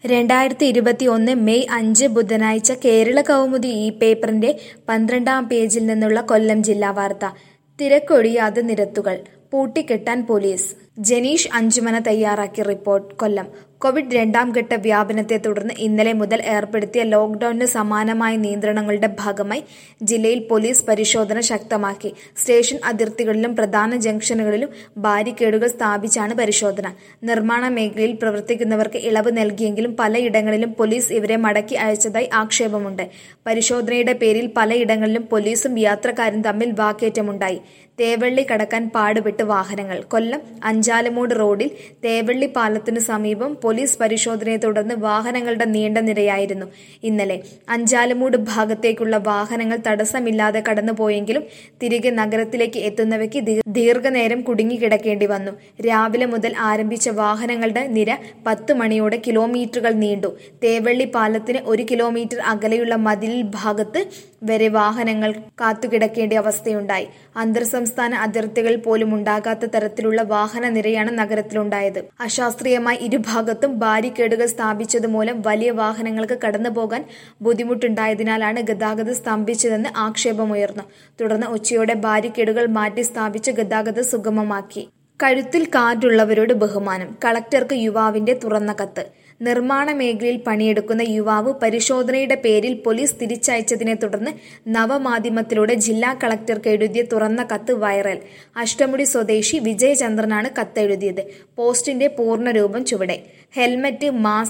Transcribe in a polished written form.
2021 May 5 ബുധനാഴ്ച കേരള കൗമുദി ഈ പേപ്പറിന്റെ 12-ാം പേജിൽ നിന്നുള്ള കൊല്ലം ജില്ലാ വാർത്ത. തിരക്കൊഴിയാതെ നിരത്തുകൾ പൂട്ടിക്കെട്ടാൻ പോലീസ്. ജനീഷ് അഞ്ചുമന തയ്യാറാക്കിയ റിപ്പോർട്ട്. കൊല്ലം. കോവിഡ് രണ്ടാം ഘട്ട വ്യാപനത്തെ തുടർന്ന് ഇന്നലെ മുതൽ ഏർപ്പെടുത്തിയ ലോക്ഡൌണിന് സമാനമായ നിയന്ത്രണങ്ങളുടെ ഭാഗമായി ജില്ലയിൽ പോലീസ് പരിശോധന ശക്തമാക്കി. സ്റ്റേഷൻ അതിർത്തികളിലും പ്രധാന ജംഗ്ഷനുകളിലും ബാരിക്കേഡുകൾ സ്ഥാപിച്ചാണ് പരിശോധന. നിർമ്മാണ മേഖലയിൽ പ്രവർത്തിക്കുന്നവർക്ക് ഇളവ് നൽകിയെങ്കിലും പലയിടങ്ങളിലും പോലീസ് ഇവരെ മടക്കി അയച്ചതായി ആക്ഷേപമുണ്ട്. പരിശോധനയുടെ പേരിൽ പലയിടങ്ങളിലും പോലീസും യാത്രക്കാരും തമ്മിൽ വാക്കേറ്റമുണ്ടായി. തേവള്ളി കടക്കാൻ പാടുപെട്ട് വാഹനങ്ങൾ. കൊല്ലം അഞ്ചാലുമൂട് റോഡിൽ തേവള്ളി പാലത്തിനു സമീപം പോലീസ് പരിശോധനയെ തുടർന്ന് വാഹനങ്ങളുടെ നീണ്ട നിരയായിരുന്നു ഇന്നലെ. അഞ്ചാലുമൂട് ഭാഗത്തേക്കുള്ള വാഹനങ്ങൾ തടസ്സമില്ലാതെ കടന്നുപോയെങ്കിലും തിരികെ നഗരത്തിലേക്ക് എത്തുന്നവയ്ക്ക് ദീർഘനേരം കുടുങ്ങിക്കിടക്കേണ്ടി വന്നു. രാവിലെ മുതൽ ആരംഭിച്ച വാഹനങ്ങളുടെ നിര 10 മണിയോടെ കിലോമീറ്ററുകൾ നീണ്ടു. തേവള്ളി പാലത്തിന് 1 കിലോമീറ്റർ അകലെയുള്ള മതിലിൽ ഭാഗത്ത് വരെ വാഹനങ്ങൾ കാത്തുകിടക്കേണ്ട അവസ്ഥയുണ്ടായി. അന്തർ സംസ്ഥാന അതിർത്തികളിൽ പോലും ഉണ്ടാകാത്ത തരത്തിലുള്ള വാഹന നിരയാണ് നഗരത്തിലുണ്ടായത്. അശാസ്ത്രീയമായി ഇരുഭാഗത്തും ബാരിക്കേഡുകൾ സ്ഥാപിച്ചതുമൂലം വലിയ വാഹനങ്ങൾക്ക് കടന്നുപോകാൻ ബുദ്ധിമുട്ടുണ്ടായതിനാലാണ് ഗതാഗതം സ്തംഭിച്ചതെന്ന് ആക്ഷേപമുയർന്നു. തുടർന്ന് ഉച്ചയോടെ ബാരിക്കേഡുകൾ മാറ്റി സ്ഥാപിച്ച് ഗതാഗതം സുഗമമാക്കി. കഴുത്തിൽ കാർഡുള്ളവരോട് ബഹുമാനം. കളക്ടർക്ക് യുവാവിന്റെ തുറന്ന കത്ത്. നിർമ്മാണ മേഖലയിൽ പണിയെടുക്കുന്ന യുവാവ് പരിശോധനയുടെ പേരിൽ പോലീസ് തിരിച്ചയച്ചതിനെ തുടർന്ന് നവമാധ്യമത്തിലൂടെ ജില്ലാ കളക്ടർക്ക് എഴുതിയ തുറന്ന കത്ത് വൈറൽ. അഷ്ടമുടി സ്വദേശി വിജയചന്ദ്രനാണ് കത്തെഴുതിയത്. പോസ്റ്റിന്റെ പൂർണ്ണരൂപം ചുവടെ. Helmet, mask,